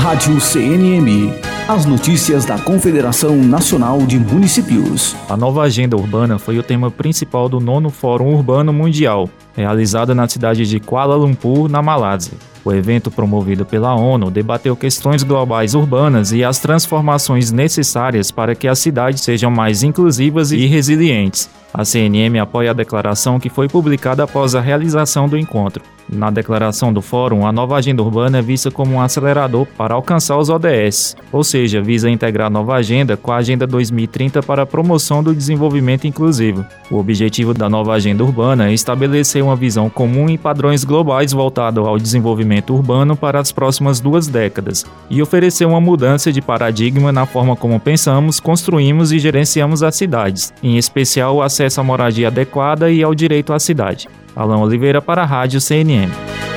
Rádio CNM. As notícias da Confederação Nacional de Municípios. A nova agenda urbana foi o tema principal do 9º Fórum Urbano Mundial, realizado na cidade de Kuala Lumpur, na Malásia. O evento, promovido pela ONU, debateu questões globais urbanas e as transformações necessárias para que as cidades sejam mais inclusivas e resilientes. A CNM apoia a declaração que foi publicada após a realização do encontro. Na declaração do Fórum, a nova agenda urbana é vista como um acelerador para alcançar os ODS, ou seja, visa integrar a nova agenda com a Agenda 2030 para a promoção do desenvolvimento inclusivo. O objetivo da nova agenda urbana é estabelecer uma visão comum e padrões globais voltados ao desenvolvimento urbano para as próximas 2 décadas e oferecer uma mudança de paradigma na forma como pensamos, construímos e gerenciamos as cidades, em especial o acesso à moradia adequada e ao direito à cidade. Alan Oliveira para a Rádio CNM.